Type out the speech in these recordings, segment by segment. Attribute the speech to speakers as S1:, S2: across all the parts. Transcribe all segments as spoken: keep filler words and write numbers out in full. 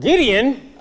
S1: Gideon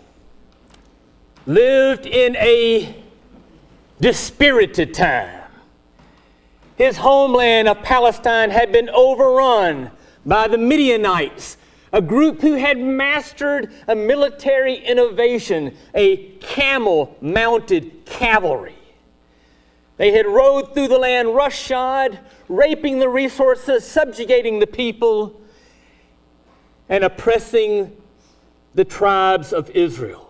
S1: lived in a dispirited time. His homeland of Palestine had been overrun by the Midianites, a group who had mastered a military innovation, a camel-mounted cavalry. They had rode through the land roughshod, raping the resources, subjugating the people, and oppressing the tribes of Israel.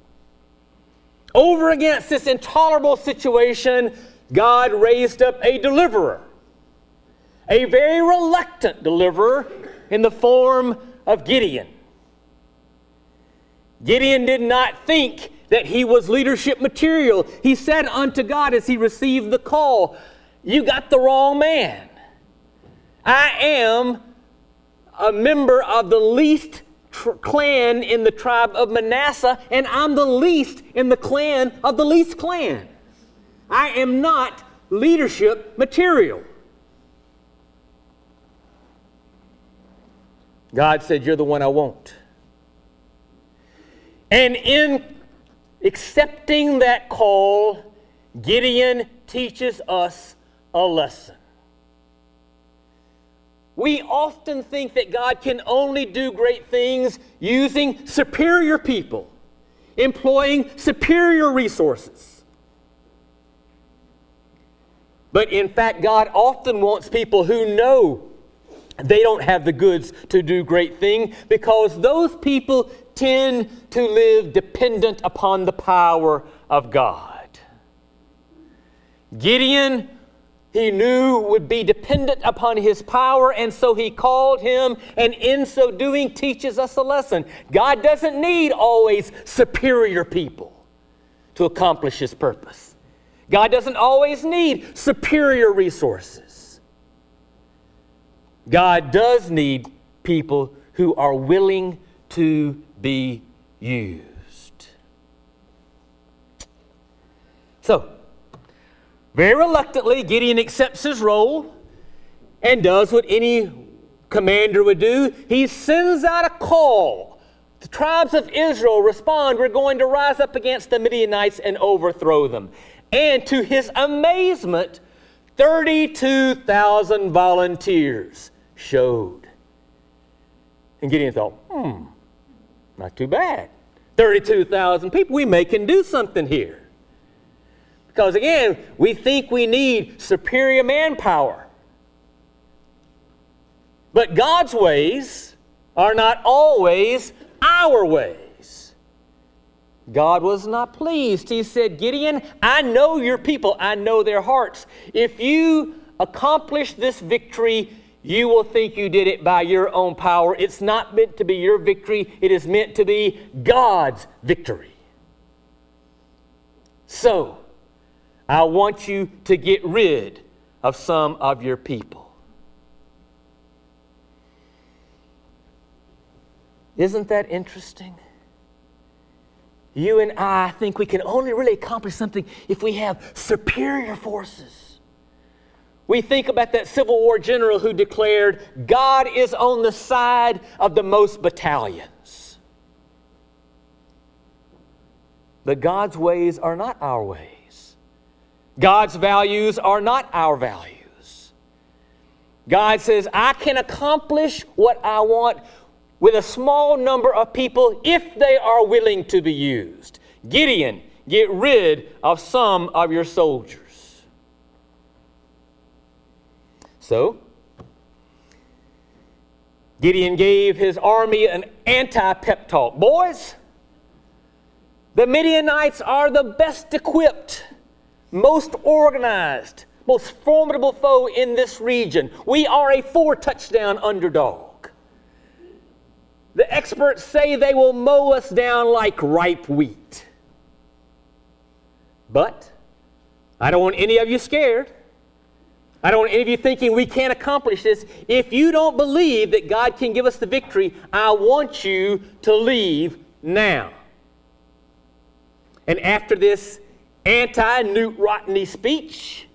S1: Over against this intolerable situation, God raised up a deliverer, a very reluctant deliverer in the form of Gideon. Gideon did not think that he was leadership material. He said unto God as he received the call, "You got the wrong man. I am a member of the least tr- clan in the tribe of Manasseh, and I'm the least in the clan of the least clan. I am not leadership material." God said, "You're the one I want." And in accepting that call, Gideon teaches us a lesson. We often think that God can only do great things using superior people, employing superior resources. But in fact, God often wants people who know they don't have the goods to do great things, because those people tend to live dependent upon the power of God. Gideon, he knew, would be dependent upon his power, and so he called him, and in so doing teaches us a lesson. God doesn't need always superior people to accomplish his purpose. God doesn't always need superior resources. God does need people who are willing to be used. So, very reluctantly, Gideon accepts his role and does what any commander would do. He sends out a call. The tribes of Israel respond, "We're going to rise up against the Midianites and overthrow them." And to his amazement, thirty-two thousand volunteers showed. And Gideon thought, hmm, not too bad. thirty-two thousand people, we may can do something here. Because again, we think we need superior manpower. But God's ways are not always our ways. God was not pleased. He said, "Gideon, I know your people. I know their hearts. If you accomplish this victory, you will think you did it by your own power. It's not meant to be your victory. It is meant to be God's victory. So, I want you to get rid of some of your people." Isn't that interesting? You and I think we can only really accomplish something if we have superior forces. We think about that Civil War general who declared, "God is on the side of the most battalions." But God's ways are not our ways. God's values are not our values. God says, "I can accomplish what I want with a small number of people if they are willing to be used." Gideon, get rid of some of your soldiers. So, Gideon gave his army an anti-pep talk. "Boys, the Midianites are the best equipped, most organized, most formidable foe in this region. We are a four-touchdown underdog. The experts say they will mow us down like ripe wheat. But I don't want any of you scared. I don't want any of you thinking we can't accomplish this. If you don't believe that God can give us the victory, I want you to leave now." And after this anti-Newt Rodney speech,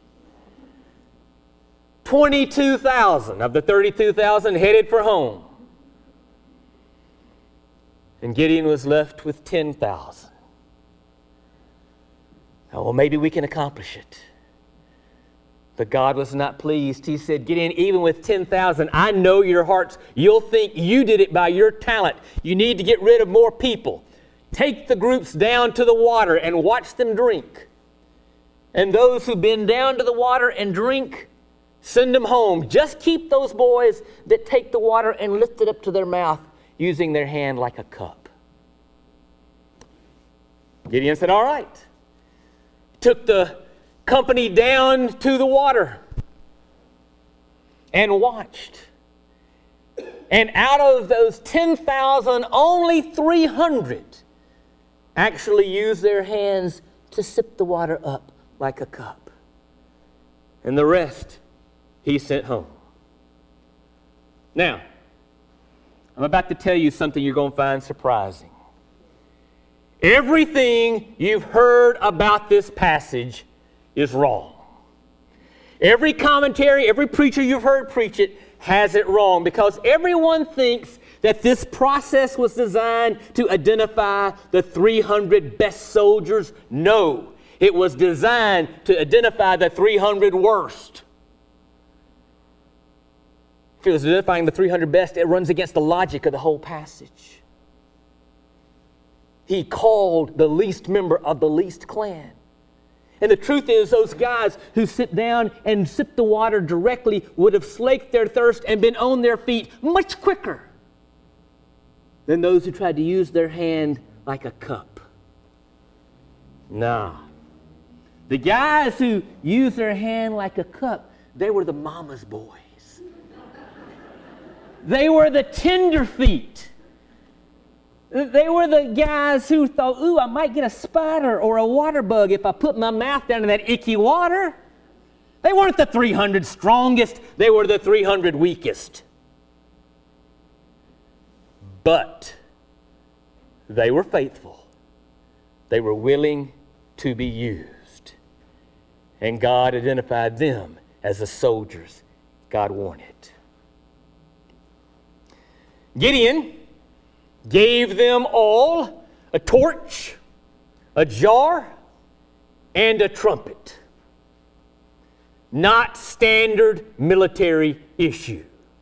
S1: twenty-two thousand of the thirty-two thousand headed for home. And Gideon was left with ten thousand. Oh, well, maybe we can accomplish it. But God was not pleased. He said, Gideon, even with ten thousand, I know your hearts. You'll think you did it by your talent. You need to get rid of more people. Take the groups down to the water and watch them drink. And those who've been down to the water and drink, send them home. Just keep those boys that take the water and lift it up to their mouth using their hand like a cup. Gideon said, all right. Took the company down to the water and watched. And out of those ten thousand, only three hundred actually used their hands to sip the water up like a cup. And the rest he sent home. Now, I'm about to tell you something you're going to find surprising. Everything you've heard about this passage is wrong. Every commentary, every preacher you've heard preach it has it wrong, because everyone thinks that this process was designed to identify the three hundred best soldiers. No, it was designed to identify the three hundred worst. If it was identifying the three hundred best, it runs against the logic of the whole passage. He called the least member of the least clan. And the truth is, those guys who sit down and sip the water directly would have slaked their thirst and been on their feet much quicker than those who tried to use their hand like a cup. Nah. The guys who used their hand like a cup, they were the mama's boys. They were the tenderfeet. They were the guys who thought, ooh, I might get a spider or a water bug if I put my mouth down in that icky water. They weren't the three hundred strongest. They were the three hundred weakest. But they were faithful. They were willing to be used. And God identified them as the soldiers God wanted. Gideon gave them all a torch, a jar, and a trumpet. Not standard military issue.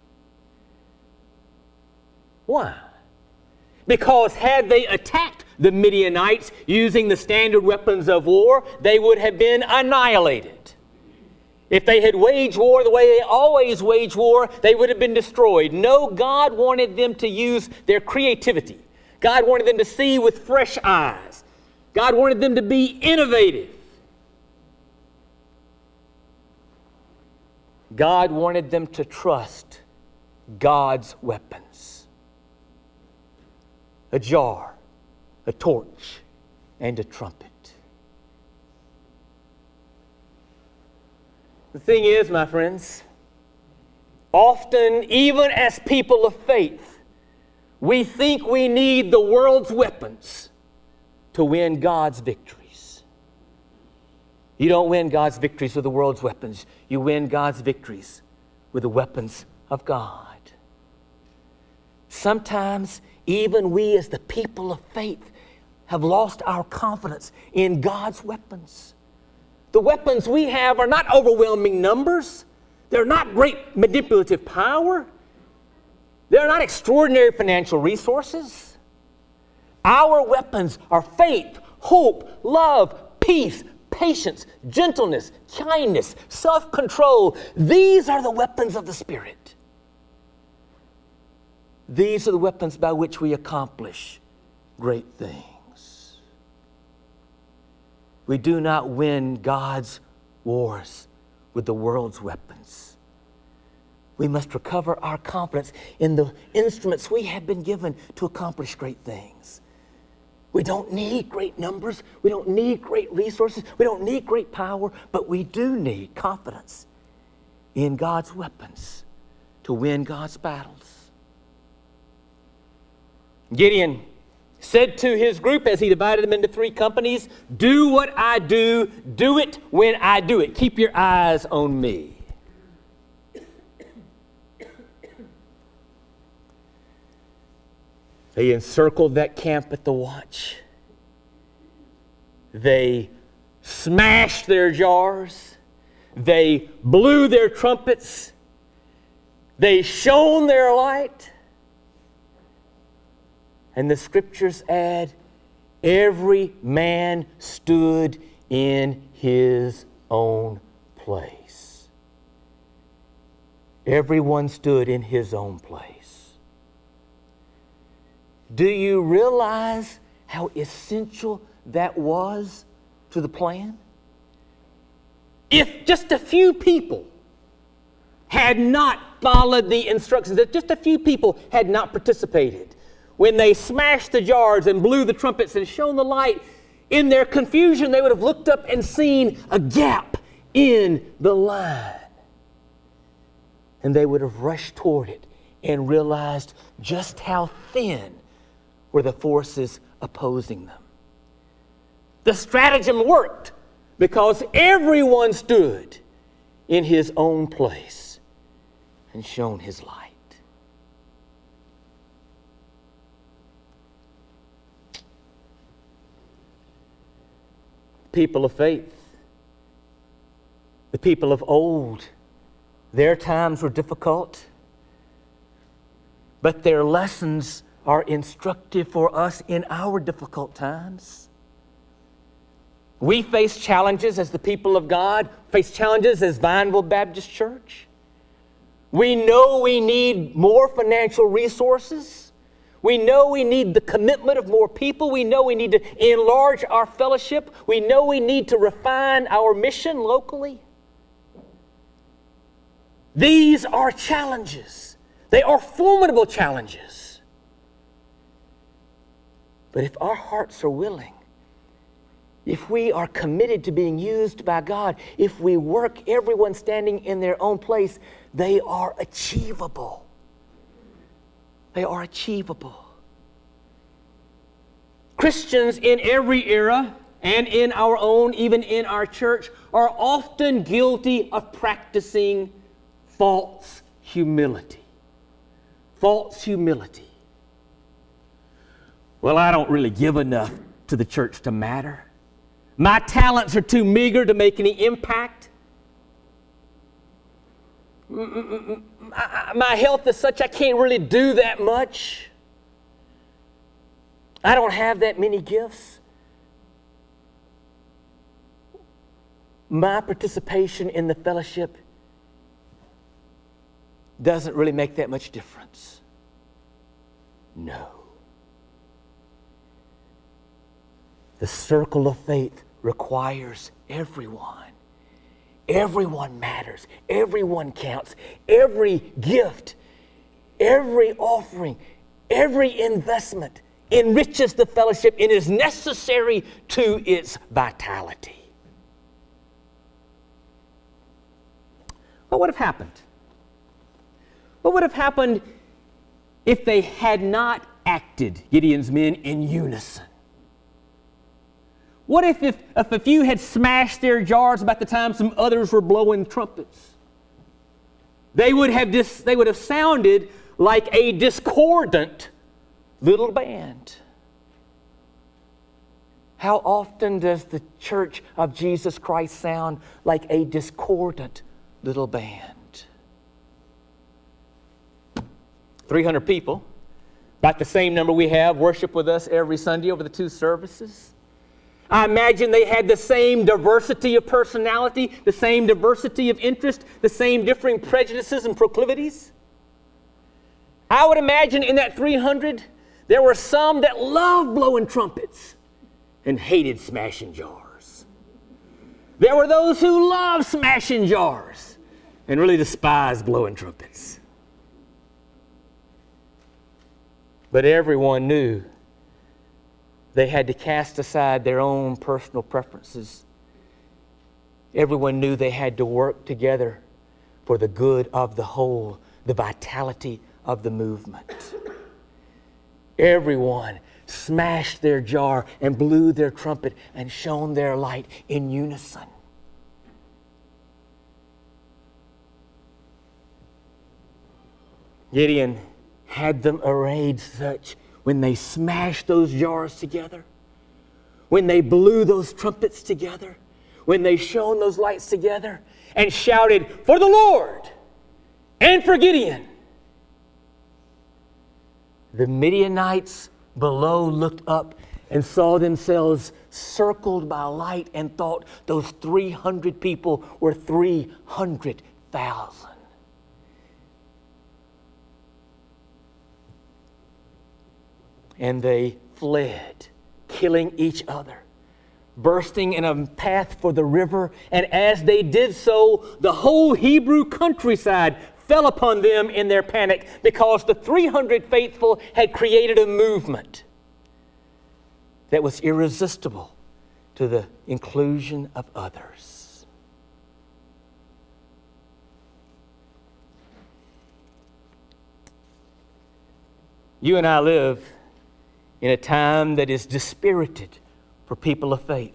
S1: Why? Because had they attacked the Midianites using the standard weapons of war, they would have been annihilated. If they had waged war the way they always wage war, they would have been destroyed. No, God wanted them to use their creativity. God wanted them to see with fresh eyes. God wanted them to be innovative. God wanted them to trust God's weapons. A jar, a torch, and a trumpet. The thing is, my friends, often, even as people of faith, we think we need the world's weapons to win God's victories. You don't win God's victories with the world's weapons. You win God's victories with the weapons of God. Sometimes, even we as the people of faith have lost our confidence in God's weapons. The weapons we have are not overwhelming numbers. They're not great manipulative power. They're not extraordinary financial resources. Our weapons are faith, hope, love, peace, patience, gentleness, kindness, self-control. These are the weapons of the Spirit. These are the weapons by which we accomplish great things. We do not win God's wars with the world's weapons. We must recover our confidence in the instruments we have been given to accomplish great things. We don't need great numbers. We don't need great resources. We don't need great power, but we do need confidence in God's weapons to win God's battles. Gideon said to his group as he divided them into three companies, do what I do, do it when I do it. Keep your eyes on me. They encircled that camp at the watch. They smashed their jars. They blew their trumpets. They shone their light. And the scriptures add, every man stood in his own place. Everyone stood in his own place. Do you realize how essential that was to the plan? If just a few people had not followed the instructions, if just a few people had not participated, when they smashed the jars and blew the trumpets and shone the light, in their confusion they would have looked up and seen a gap in the line. And they would have rushed toward it and realized just how thin were the forces opposing them. The stratagem worked because everyone stood in his own place and shone his light. People of faith, the people of old, their times were difficult, but their lessons are instructive for us in our difficult times. We face challenges as the people of God, face challenges as Vineville Baptist Church. We know we need more financial resources. We know we need the commitment of more people. We know we need to enlarge our fellowship. We know we need to refine our mission locally. These are challenges. They are formidable challenges. But if our hearts are willing, if we are committed to being used by God, if we work everyone standing in their own place, they are achievable. They are achievable. Christians in every era and in our own, even in our church, are often guilty of practicing false humility. False humility. Well, I don't really give enough to the church to matter. My talents are too meager to make any impact. My health is such I can't really do that much. I don't have that many gifts. My participation in the fellowship doesn't really make that much difference. No. The circle of faith requires everyone. Everyone matters. Everyone counts. Every gift, every offering, every investment enriches the fellowship and is necessary to its vitality. What would have happened? What would have happened if they had not acted, Gideon's men, in unison? What if, if, if a few had smashed their jars about the time some others were blowing trumpets? They would have dis, they would have sounded like a discordant little band. How often does the Church of Jesus Christ sound like a discordant little band? three hundred people, about the same number we have, worship with us every Sunday over the two services. I imagine they had the same diversity of personality, the same diversity of interest, the same differing prejudices and proclivities. I would imagine in that three hundred, there were some that loved blowing trumpets and hated smashing jars. There were those who loved smashing jars and really despised blowing trumpets. But everyone knew they had to cast aside their own personal preferences. Everyone knew they had to work together for the good of the whole, the vitality of the movement. Everyone smashed their jar and blew their trumpet and shone their light in unison. Gideon had them arrayed such when they smashed those jars together, when they blew those trumpets together, when they shone those lights together and shouted, "For the Lord and for Gideon." The Midianites below looked up and saw themselves circled by light and thought those three hundred people were three hundred thousand. And they fled, killing each other, bursting in a path for the river. And as they did so, the whole Hebrew countryside fell upon them in their panic, because the three hundred faithful had created a movement that was irresistible to the inclusion of others. You and I live in a time that is dispirited for people of faith.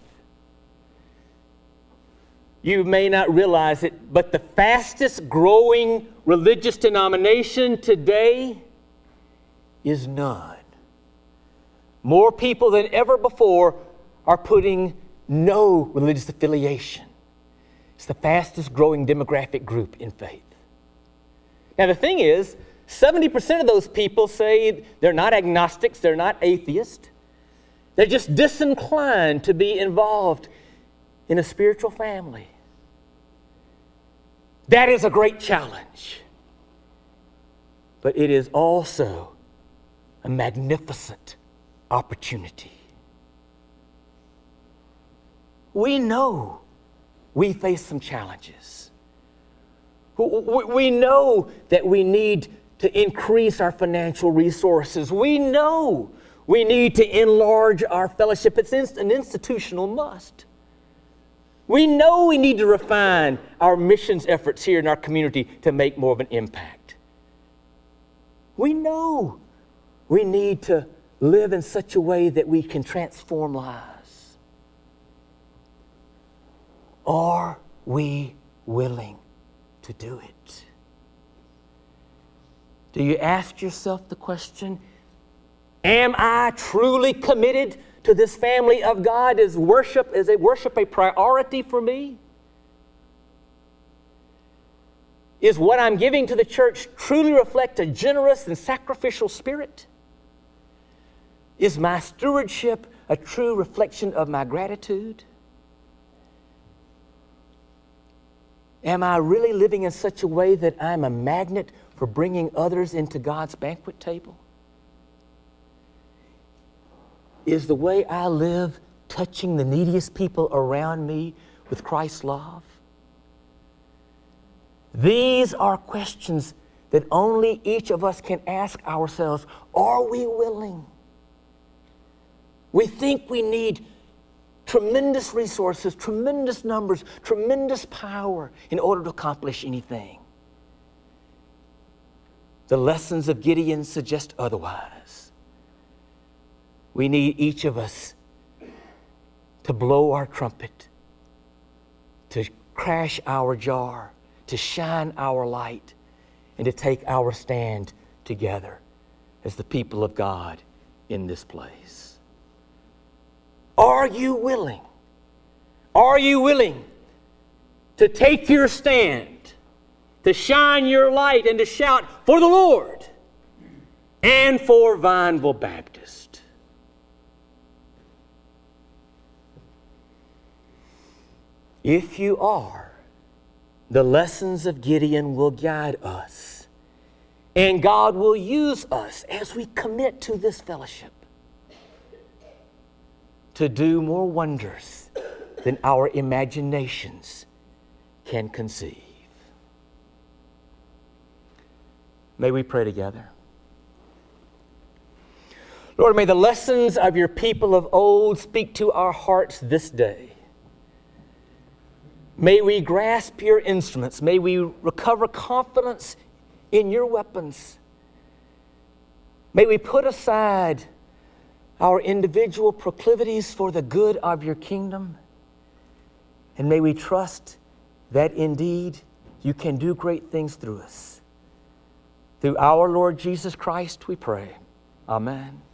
S1: You may not realize it, but the fastest growing religious denomination today is none. More people than ever before are putting no religious affiliation. It's the fastest growing demographic group in faith. Now the thing is, seventy percent of those people say they're not agnostics, they're not atheists. They're just disinclined to be involved in a spiritual family. That is a great challenge. But it is also a magnificent opportunity. We know we face some challenges. We know that we need to increase our financial resources. We know we need to enlarge our fellowship. It's an institutional must. We know we need to refine our missions efforts here in our community to make more of an impact. We know we need to live in such a way that we can transform lives. Are we willing to do it? Do you ask yourself the question, am I truly committed to this family of God? Is worship, is a worship a priority for me? Is what I'm giving to the church truly reflect a generous and sacrificial spirit? Is my stewardship a true reflection of my gratitude? Am I really living in such a way that I'm a magnet for bringing others into God's banquet table? Is the way I live touching the neediest people around me with Christ's love? These are questions that only each of us can ask ourselves. Are we willing? We think we need tremendous resources, tremendous numbers, tremendous power in order to accomplish anything. The lessons of Gideon suggest otherwise. We need each of us to blow our trumpet, to crash our jar, to shine our light, and to take our stand together as the people of God in this place. Are you willing? Are you willing to take your stand, to shine your light, and to shout for the Lord and for Vineville Baptist? If you are, the lessons of Gideon will guide us, and God will use us as we commit to this fellowship to do more wonders than our imaginations can conceive. May we pray together. Lord, may the lessons of your people of old speak to our hearts this day. May we grasp your instruments. May we recover confidence in your weapons. May we put aside our individual proclivities for the good of your kingdom. And may we trust that indeed you can do great things through us. Through our Lord Jesus Christ, we pray. Amen.